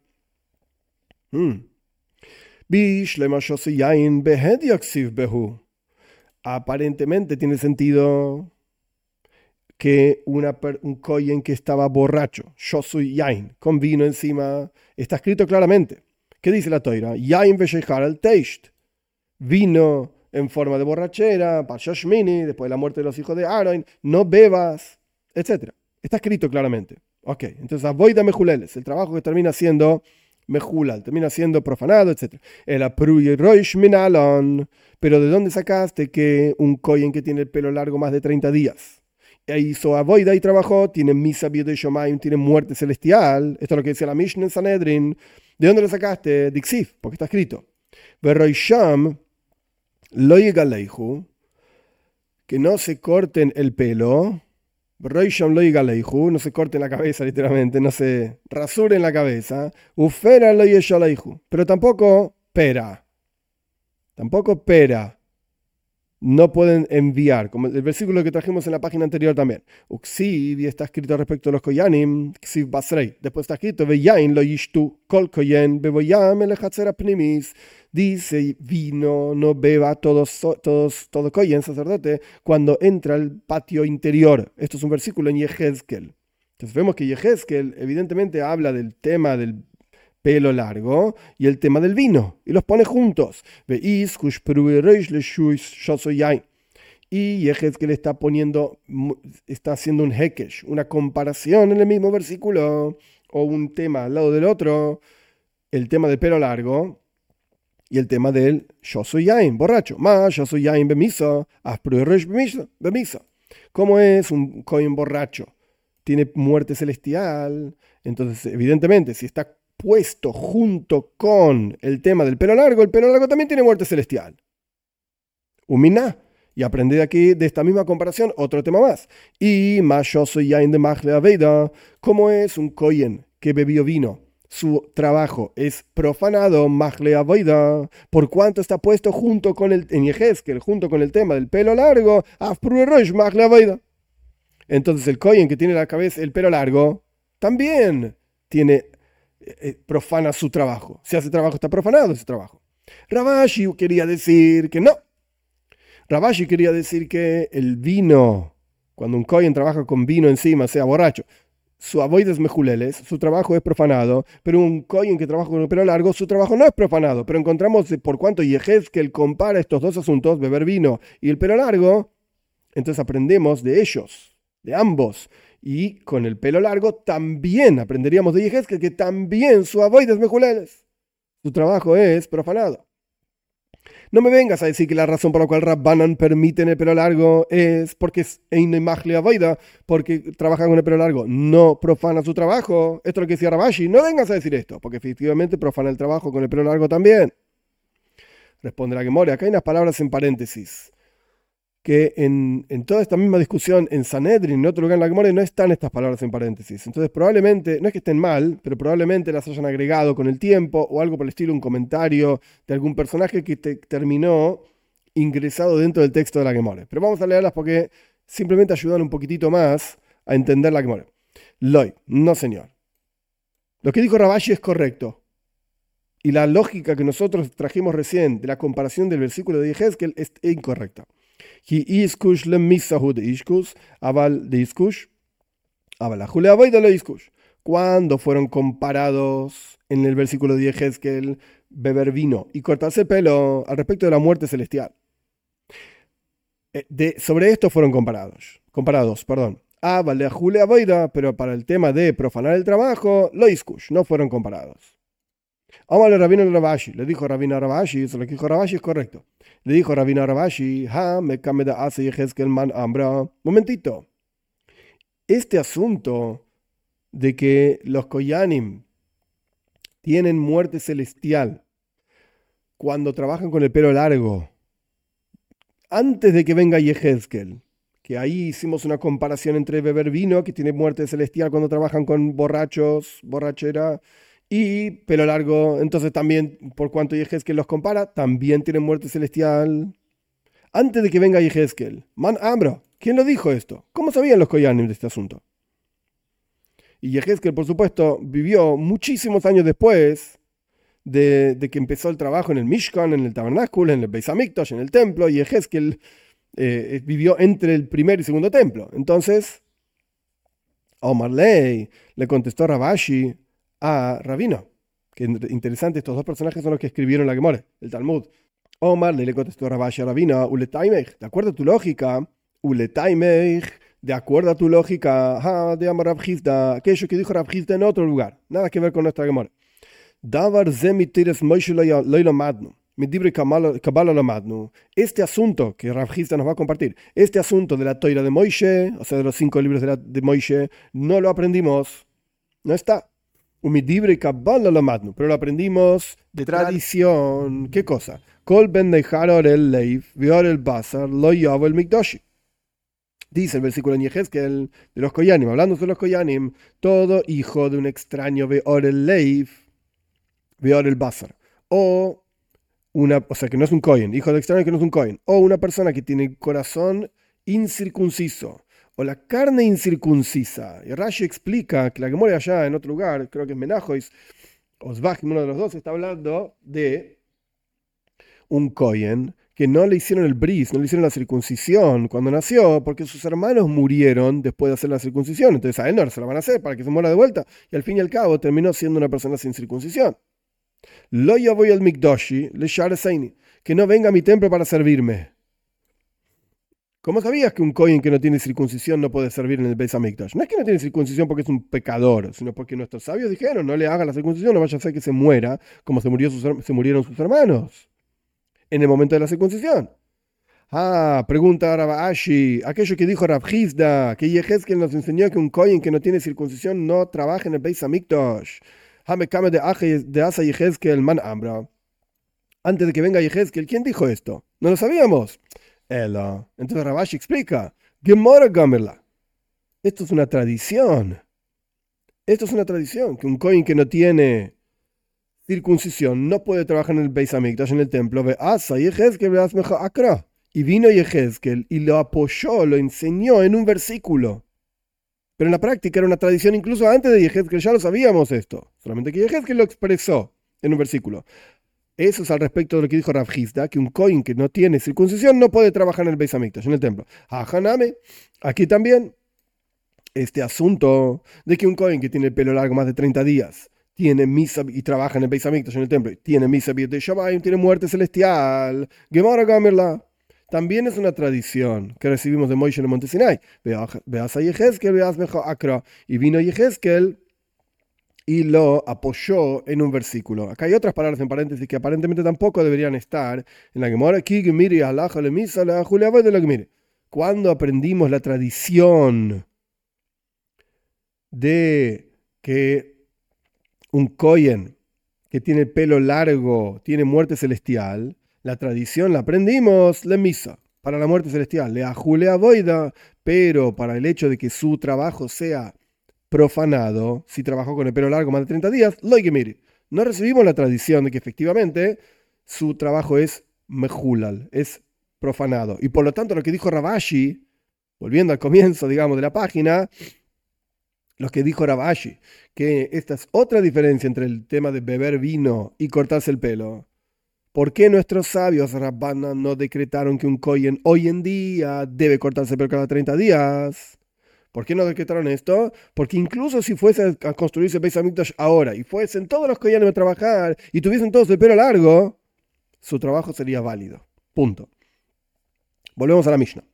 Aparentemente tiene sentido que un kohen que estaba borracho, yo soy Yain, con vino encima, está escrito claramente. ¿Qué dice la Toira? Yain vesheichar al teist. Vino en forma de borrachera, Parshashmini, después de la muerte de los hijos de Aaron, no bebas, etc. Está escrito claramente. Ok, entonces avoida mejuleles, el trabajo que termina siendo mejulal, termina siendo profanado, etc. El apruy roish minalon. Pero ¿de dónde sacaste que un kohen que tiene el pelo largo más de 30 días hizo avoida y trabajó, tiene misa de Shomayim, tiene muerte celestial? Esto es lo que decía la Mishnah en Sanedrin. ¿De dónde lo sacaste? Diksif, porque está escrito. Veroisham lo yigaleihu, que no se corten el pelo. Veroisham lo yigaleihu, no se corten la cabeza literalmente, no se rasuren la cabeza. Ufera lo yeshaleihu, pero tampoco pera. Tampoco pera. No pueden enviar, como el versículo que trajimos en la página anterior también. Uksiv, y está escrito respecto a los koyanim, Ksiv Basrei. Después está escrito, Veyain lo yishtu, kol koyen, beboyam el hatzera pnimis. Dice, vino, no beba todo koyen, sacerdote, cuando entra al patio interior. Esto es un versículo en Yehezkel. Entonces vemos que Yehezkel evidentemente habla del tema del pelo largo y el tema del vino, y los pone juntos. Y Yehezkel está haciendo un hekesh, una comparación en el mismo versículo, o un tema al lado del otro, el tema del pelo largo y el tema del yo soy yain, borracho. Más yo soy yain bemisa, bemisa. ¿Cómo es un kohen borracho? Tiene muerte celestial. Entonces, evidentemente, si está puesto junto con el tema del pelo largo también tiene muerte celestial. Umina. Y aprendí aquí de esta misma comparación otro tema más. Y más yo soy yain de machle aveida. ¿Cómo es un kohen que bebió vino? Su trabajo es profanado, machle aveida, por cuanto está puesto junto con en Yehezkel, junto con el tema del pelo largo, afpru rosh machle aveida. Entonces el kohen que tiene la cabeza, el pelo largo, también tiene profana su trabajo. Si hace trabajo, está profanado ese trabajo. Rabashi quería decir que no. Rabashi quería decir que el vino, cuando un kohen trabaja con vino encima, sea borracho, su avoida es mejuleles, su trabajo es profanado, pero un kohen que trabaja con el pelo largo, su trabajo no es profanado. Pero encontramos por cuanto Yehezkel compara estos dos asuntos, beber vino y el pelo largo, entonces aprendemos de ellos de ambos. Y con el pelo largo también aprenderíamos de Yehezkel que también su avoides mejuleles. Su trabajo es profanado. No me vengas a decir que la razón por la cual Rabbanan permiten el pelo largo es porque es Einimachli avoida, porque trabajan con el pelo largo. No profana su trabajo. Esto es lo que decía Rabashi. No vengas a decir esto, porque efectivamente profana el trabajo con el pelo largo también. Responde la Gemora. Acá hay unas palabras en paréntesis. Que en toda esta misma discusión en Sanedrin, en otro lugar en la Gemara, no están estas palabras en paréntesis. Entonces probablemente, no es que estén mal, pero probablemente las hayan agregado con el tiempo o algo por el estilo, un comentario de algún personaje que terminó ingresado dentro del texto de la Gemara. Pero vamos a leerlas porque simplemente ayudan un poquitito más a entender la Gemara. Loi, no señor. Lo que dijo Rabashi es correcto. Y la lógica que nosotros trajimos recién de la comparación del versículo de Yehezkel es incorrecta. Cuando fueron comparados en el versículo de Yehezkel, beber vino y cortarse el pelo al respecto de la muerte celestial. Sobre esto fueron comparados, perdón. Pero para el tema de profanar el trabajo, lo iskush, no fueron comparados. Amale Rabino Rabashi, le dijo Rabino Rabashi, eso lo que dijo Rabashi es correcto. Le dijo Rabino Rabashi, me cameda hace Yehezkel man ambra. Momentito. Este asunto de que los Koyanim tienen muerte celestial cuando trabajan con el pelo largo, antes de que venga Yehezkel, que ahí hicimos una comparación entre beber vino, que tiene muerte celestial cuando trabajan con borrachos, borrachera, y pelo largo, entonces también, por cuanto Yehezkel los compara, también tienen muerte celestial. Antes de que venga Yehezkel, man ambro, ¿quién lo dijo esto? ¿Cómo sabían los Koyanim de este asunto? Y Yehezkel, por supuesto, vivió muchísimos años después de que empezó el trabajo en el Mishkan, en el tabernáculo, en el Beis Hamikdash, en el templo, y Yehezkel vivió entre el primer y segundo templo. Entonces, Omar Ley le contestó Rabashi a Rabino. Que interesante, estos dos personajes son los que escribieron la Gemara, el Talmud. Omar le contestó a Rabashi a Rabino, Uletaimech, de acuerdo a tu lógica, Uletaimech, de acuerdo a tu lógica, de Amar Rabjizda, aquello que dijo Rabjizda en otro lugar, nada que ver con nuestra Gemara. Davar zemiteres Moshe lo madnu. Este asunto que Rabjizda nos va a compartir, este asunto de la Toira de Moshe, o sea, de los 5 libros de Moshe, no lo aprendimos, no está. Pero lo aprendimos de tradición. ¿Qué cosa? Dice el versículo en Yehezkel de los Koyanim, hablando de los Koyanim, todo hijo de un extraño veor el leif, veor el basar, o sea que no es un Kohen, hijo de extraño que no es un Kohen, o una persona que tiene el corazón incircunciso, o la carne incircuncisa. Y Rashi explica que la Gemara allá en otro lugar, creo que es Menajois, Osbach, uno de los dos, está hablando de un Kohen que no le hicieron el bris, no le hicieron la circuncisión cuando nació, porque sus hermanos murieron después de hacer la circuncisión. Entonces a él no se la van a hacer para que se muera de vuelta. Y al fin y al cabo terminó siendo una persona sin circuncisión. Lo yo voy al Mikdoshi, le Shareseini, que no venga a mi templo para servirme. ¿Cómo sabías que un Kohen que no tiene circuncisión no puede servir en el Beis Hamikdash? No es que no tiene circuncisión porque es un pecador, sino porque nuestros sabios dijeron, no le haga la circuncisión, no vaya a ser que se muera como se murieron sus hermanos en el momento de la circuncisión. Pregunta Rabashi, aquello que dijo Rabjizda, que Yehezkel nos enseñó que un Kohen que no tiene circuncisión no trabaja en el Beis Hamikdash. De Asa Yehezkel man ambra. Antes de que venga Yehezkel, ¿quién dijo esto? No lo sabíamos. Entonces Rabashi explica, Gemora Gamerla. Esto es una tradición. Esto es una tradición, que un Kohen que no tiene circuncisión no puede trabajar en el Beis Hamikdash, en el templo. Y vino Yehezkel y lo apoyó, lo enseñó en un versículo. Pero en la práctica era una tradición incluso antes de Yehezkel, ya lo sabíamos esto. Solamente que Yehezkel lo expresó en un versículo. Eso es al respecto de lo que dijo Rabjizda, que un Kohen que no tiene circuncisión no puede trabajar en el Beis Hamikdash, en el templo. Haname, aquí también, este asunto de que un Kohen que tiene el pelo largo más de 30 días, tiene misa y trabaja en el Beis Hamikdash, en el templo, tiene misa de Shabbat, tiene muerte celestial, Gemara Gamerla, también es una tradición que recibimos de Moisés en el monte Sinai. Veas a Yehezkel, veas a Acra. Y vino Yehezkel y lo apoyó en un versículo. Acá hay otras palabras en paréntesis que aparentemente tampoco deberían estar en la Gemara. Cuando aprendimos la tradición de que un Kohen que tiene el pelo largo tiene muerte celestial, la tradición la aprendimos le misa para la muerte celestial, le ajule avoida, pero para el hecho de que su trabajo sea profanado, si trabajó con el pelo largo más de 30 días, loigemiri. No recibimos la tradición de que efectivamente su trabajo es mejulal, es profanado. Y por lo tanto lo que dijo Ravashi, volviendo al comienzo, digamos, de la página, lo que dijo Ravashi, que esta es otra diferencia entre el tema de beber vino y cortarse el pelo. ¿Por qué nuestros sabios Rabbanan no decretaron que un Kohen hoy en día debe cortarse el pelo cada 30 días? ¿Por qué no decretaron esto? Porque incluso si fuese a construirse Beis Hamikdash ahora y fuesen todos los Kohanim a trabajar y tuviesen todos el pelo largo, su trabajo sería válido. Punto. Volvemos a la Mishnah.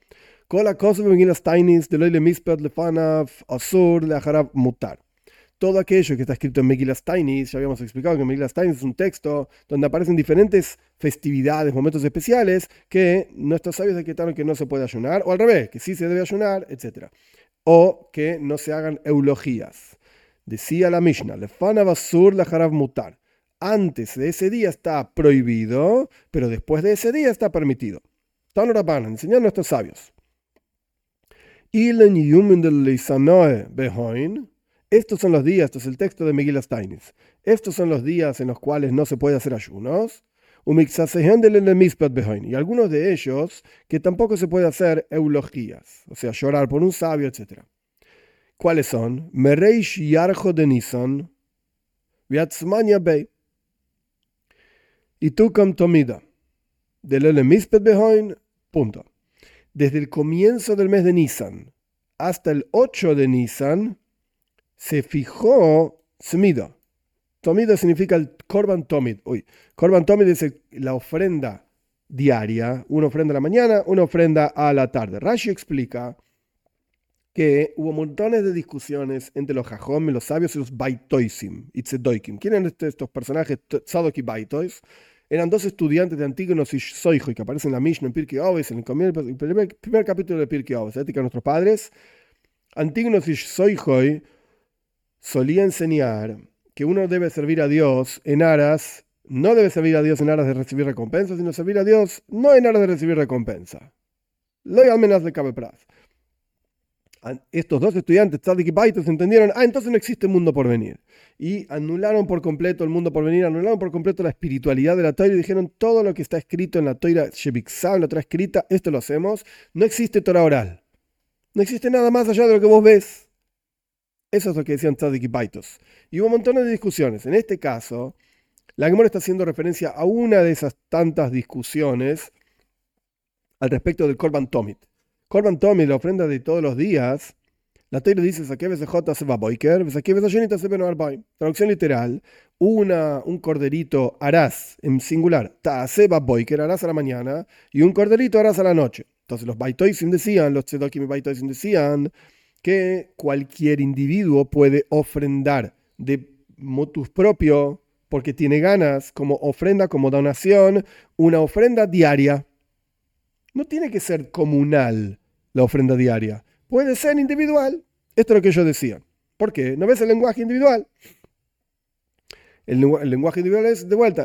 Todo aquello que está escrito en Megillas Tainis, ya habíamos explicado que Megillas Tainis es un texto donde aparecen diferentes festividades, momentos especiales que nuestros sabios decretaron que no se puede ayunar, o al revés, que sí se debe ayunar, etc. O que no se hagan eulogías. Decía la Mishnah, Lefana basur lacharav mutar. Antes de ese día está prohibido, pero después de ese día está permitido. Tano Rabbanan, enseñan nuestros sabios. Estos son los días, esto es el texto de Megillas Tainis. Estos son los días en los cuales no se puede hacer ayunos. Y algunos de ellos que tampoco se puede hacer eulogías, o sea, llorar por un sabio, etc. ¿Cuáles son? Mereish Yarjo de Nisan, Viatzmania Bey, y Tukam Tomida, de Lele Mispet Behoin, punto. Desde el comienzo del mes de Nisan hasta el 8 de Nisan se fijó Smida. Tomida significa el Korban Tomid. Korban Tomid es la ofrenda diaria, una ofrenda a la mañana, una ofrenda a la tarde. Rashi explica que hubo montones de discusiones entre los Jajom, los sabios y los Baitoisim y Tzedoikim. ¿Quién eran estos personajes, Tzadok y Baitois? Eran dos estudiantes de Antígonos y Soijoy que aparecen en la Mishnah en Pirkei Avos, en el primer capítulo de Pirkei Avos, Ética de nuestros padres. Antígonos y Soijoy solía enseñar que uno debe servir a Dios en aras, no debe servir a Dios en aras de recibir recompensa, sino servir a Dios no en aras de recibir recompensa. Lo amenaz de Cabepraz. Estos dos estudiantes, Tzadik y Baitos, entendieron, entonces no existe mundo por venir. Y anularon por completo el mundo por venir, anularon por completo la espiritualidad de la Torah y dijeron, todo lo que está escrito en la Torah Shebixá, en la Torah escrita, esto lo hacemos. No existe Torah oral. No existe nada más allá de lo que vos ves. Eso es lo que decían Tzadik y Baitos. Y hubo montones de discusiones. En este caso, la Gemara está haciendo referencia a una de esas tantas discusiones al respecto del Korban Tomid. Korban Tomid, la ofrenda de todos los días, la Torah dice, traducción literal, un corderito harás, en singular, harás a la mañana, y un corderito harás a la noche. Entonces los Baitoisim decían, los Tzedokim y Baitoisim decían, que cualquier individuo puede ofrendar de motus propio, porque tiene ganas, como ofrenda, como donación, una ofrenda diaria. No tiene que ser comunal la ofrenda diaria. Puede ser individual. Esto es lo que ellos decían. ¿Por qué? ¿No ves el lenguaje individual? El lenguaje individual es, de vuelta,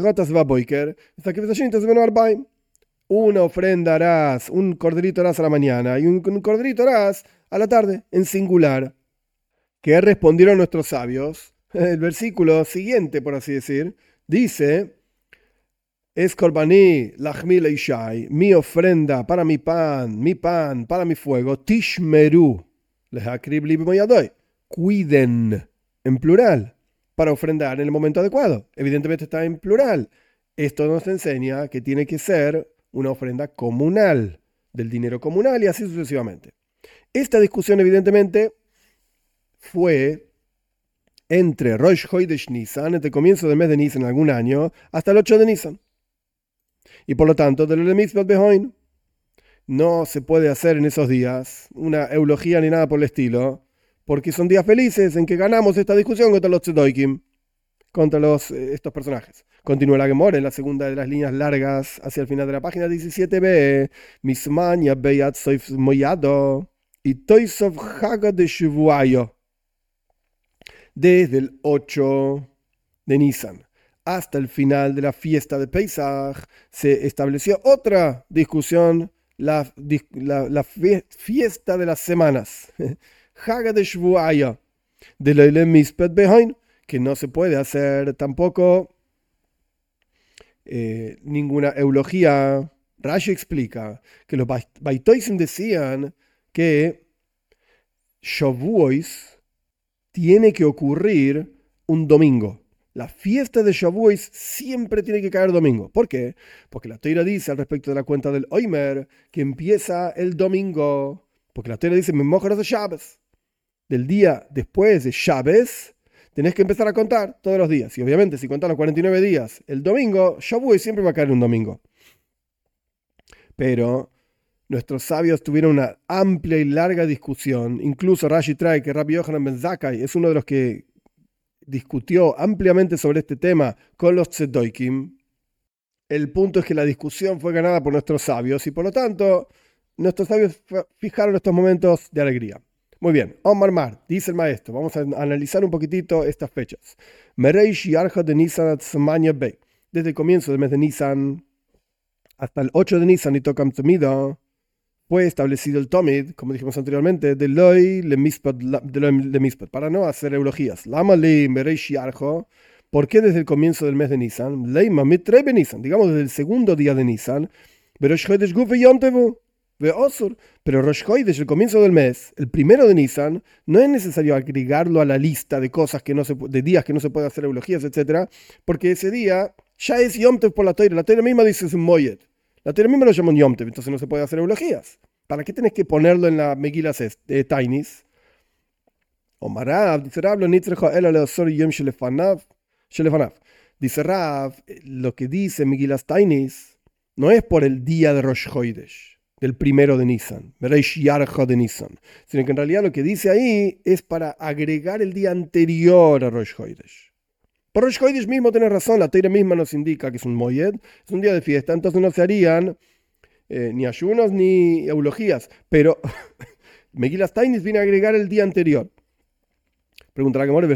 una ofrenda harás, un corderito harás a la mañana y un corderito harás a la tarde, en singular. ¿Qué respondieron nuestros sabios? El versículo siguiente, por así decir, dice, es korbaní lachmi leishai, mi ofrenda para mi pan para mi fuego, tishmeru lehakrib li b'moyadoy, cuiden, en plural, para ofrendar en el momento adecuado. Evidentemente está en plural. Esto nos enseña que tiene que ser una ofrenda comunal, del dinero comunal y así sucesivamente. Esta discusión evidentemente fue entre Rosh Chodesh Nisan, entre el comienzo del mes de Nisan en algún año, hasta el 8 de Nisan. Y por lo tanto, del Mitzvot Behoin. no se puede hacer en esos días una eulogía ni nada por el estilo, porque son días felices en que ganamos esta discusión contra los tzedoikim, contra estos personajes. Continúa la Gemora en la segunda de las líneas largas hacia el final de la página 17b. Mismania beyat soif moyado y toisov haga de Shavuayo. Desde el 8 de Nisan hasta el final de la fiesta de Pesach se estableció otra discusión, la fiesta de las semanas, Haga de Shavuayo, de Leile Mispet Behain, que no se puede hacer tampoco ninguna eulogía. Rashi explica que los Baitoisim decían que Shavuos tiene que ocurrir un domingo. La fiesta de Shavuos siempre tiene que caer domingo. ¿Por qué? Porque la Torá dice al respecto de la cuenta del Oimer que empieza el domingo. Porque la Torá dice Memojaros de Shabbos. Del día después de Shabbos tenés que empezar a contar todos los días. Y obviamente si contás los 49 días el domingo, Shavuos siempre va a caer un domingo. Pero nuestros sabios tuvieron una amplia y larga discusión. Incluso Rashi trae que Rabbi Yochanan ben Zakkai es uno de los que discutió ampliamente sobre este tema con los tzedoikim. El punto es que la discusión fue ganada por nuestros sabios y por lo tanto nuestros sabios fijaron estos momentos de alegría. Muy bien, Omar Mar, dice el maestro, vamos a analizar un poquitito estas fechas. Mereish Yarja de Nisan Atzmanya Bey. Desde el comienzo del mes de Nisan hasta el 8 de Nisan y Tokam Tumida fue establecido el Tomid, como dijimos anteriormente, de Loi le Mispat, para no hacer eulogías. Lama le Mereish Yarjo. ¿Por qué desde el comienzo del mes de Nisan? Leima mitrebe Nisan, digamos desde el segundo día de Nisan. Pero Rosh Chodesh, el comienzo del mes, el primero de Nisan, no es necesario agregarlo a la lista de cosas que no se, de días que no se puede hacer eulogías, etc. Porque ese día ya es Yom Tov por la Torá. La Torá misma dice es un Moyed. La Torá misma lo llama un Yom Tov, entonces no se puede hacer eulogías. ¿Para qué tenés que ponerlo en la Megillah Tainis? Omar Rav, dice Rav, lo nitzrecha ela leosor yom shelefanav. Dice Rav, lo que dice Megillah Tainis no es por el día de Rosh Chodesh, del primero de Nisan, Mereish Yarja de Nisan, sino que en realidad lo que dice ahí es para agregar el día anterior a Rosh Chodesh. Por Rosh Chodesh mismo tenés razón, la Torá misma nos indica que es un Moyed, es un día de fiesta, entonces no se harían ni ayunos ni eulogías, pero Megillah Tainis viene a agregar el día anterior. Pregunta la Gemara,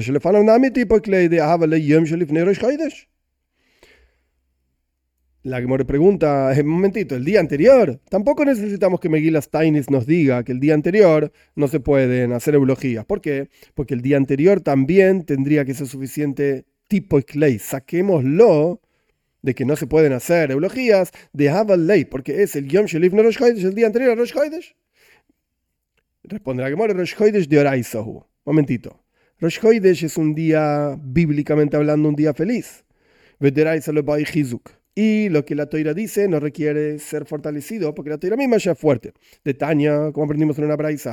la Gemara pregunta, un momentito, el día anterior. Tampoco necesitamos que Megillah Tainis nos diga que el día anterior no se pueden hacer eulogías. ¿Por qué? Porque el día anterior también tendría que ser suficiente tipo Klei. Saquémoslo de que no se pueden hacer eulogías de Haval Lei, porque es el Yom Shelifne Rosh Chodesh, el día anterior a Rosh Chodesh. Responde la Gemara, Rosh Chodesh de Oraisahu. Momentito. Rosh Chodesh es un día, bíblicamente hablando, un día feliz. Y lo que la Torá dice no requiere ser fortalecido, porque la Torá misma ya es fuerte. De Tanya, como aprendimos en una braisa,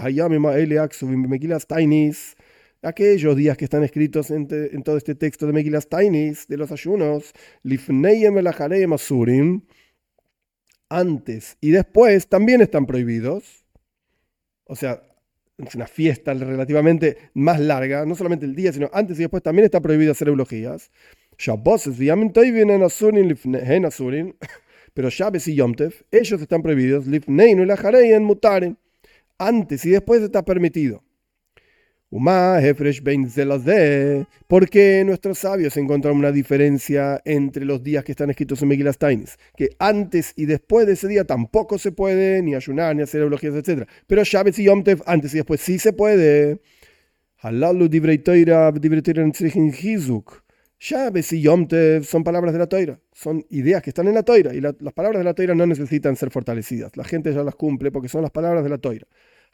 aquellos días que están escritos en todo este texto de Megillah Tainis, de los ayunos, antes y después también están prohibidos. O sea, es una fiesta relativamente más larga, no solamente el día, sino antes y después también está prohibido hacer eulogías. Pero Shabbos y Yom Tov, ellos están prohibidos, antes y después está permitido. Porque nuestros sabios encontraron una diferencia entre los días que están escritos en Megillah Tainis, que antes y después de ese día tampoco se puede ni ayunar, ni hacer eulogías, etc. Pero Shabbos y Yom Tov, antes y después sí se puede. Shabbos y Yom Tov son palabras de la Torá, son ideas que están en la Torá, y las palabras de la Torá no necesitan ser fortalecidas. La gente ya las cumple porque son las palabras de la Torá.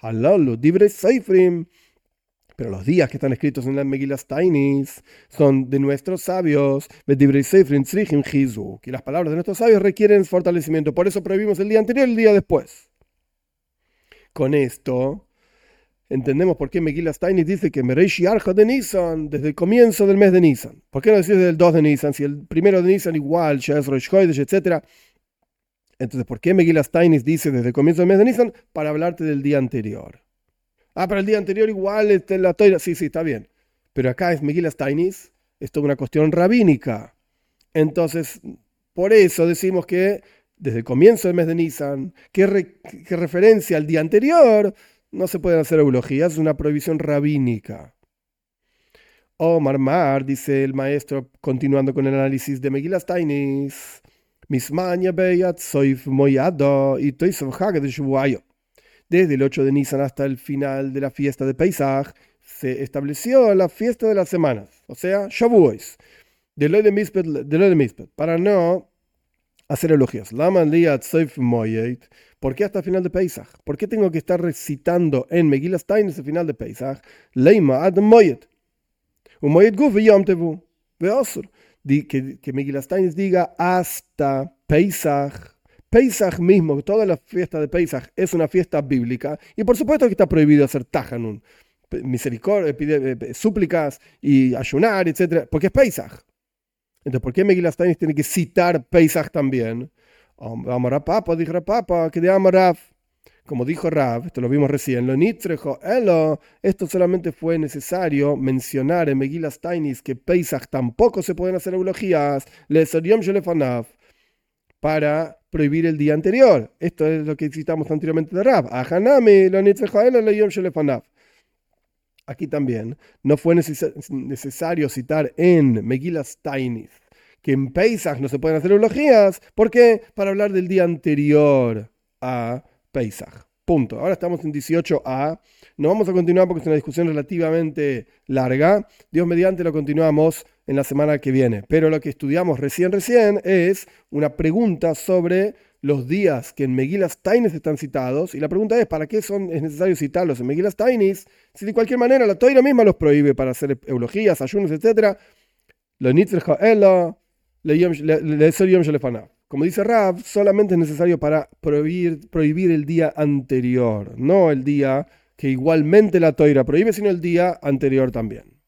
Pero los días que están escritos en las Megillah Tainis son de nuestros sabios, y las palabras de nuestros sabios requieren fortalecimiento. Por eso prohibimos el día anterior y el día después. Con esto entendemos por qué Megillah Tainis dice que Mereish Yarja de Nisan, desde el comienzo del mes de Nisan. ¿Por qué no decir desde el 2 de Nisan? Si el primero de Nisan igual ya es Rosh Chodesh, etc. Entonces, ¿por qué Megilas Tainis dice desde el comienzo del mes de Nisan? Para hablarte del día anterior. Pero el día anterior igual la Toira. Sí, está bien. Pero acá es Megilas Tainis, es toda una cuestión rabínica. Entonces, por eso decimos que desde el comienzo del mes de Nisan, que referencia al día anterior, no se pueden hacer eulogías, es una prohibición rabínica. Marmar, dice el maestro, continuando con el análisis de Megilas Tainis. Mismaña beyat soif moyado y toisov hag de Shavuot. Desde el 8 de Nisan hasta el final de la fiesta de Pesach se estableció la fiesta de las semanas, o sea, Shavuot, del Oile Mispet, para no hacer elogios. Laman liat soif moyet. ¿Por qué hasta el final de Pesach? ¿Por qué tengo que estar recitando en Megilas Tainis el final de Pesach? Leima ad moyet. Un moyet guf yom tevu. Veosur. Que Megilas Tainis diga hasta Pesach. Pesach mismo, toda la fiesta de Pesach es una fiesta bíblica y por supuesto que está prohibido hacer tajanun, misericordia, súplicas y ayunar, etc. Porque es Pesach. Entonces, ¿por qué Megilas Tainis tiene que citar Pesach también? Amarapapa, dijo Rapapa, que de Amarav. Como dijo Rav, esto lo vimos recién, lo nitzrejo, esto solamente fue necesario mencionar en Megilas Tainis que Pesach tampoco se pueden hacer eulogías, para prohibir el día anterior. Esto es lo que citamos anteriormente de Rav. Aquí también no fue necesario citar en Megilas Tainis que en Pesach no se pueden hacer eulogías. ¿Por qué? Para hablar del día anterior a Pesach. Punto. Ahora estamos en 18a. No vamos a continuar porque es una discusión relativamente larga. Dios mediante lo continuamos en la semana que viene. Pero lo que estudiamos recién es una pregunta sobre los días que en Megilas Tainis están citados. Y la pregunta es, ¿para qué es necesario citarlos en Megilas Tainis? Si de cualquier manera la Toira misma los prohíbe para hacer eulogías, ayunos, etc. Lo nitzrecha ela, le ser yom shelefanav. Como dice Rav, solamente es necesario para prohibir el día anterior, no el día que igualmente la Toira prohíbe, sino el día anterior también.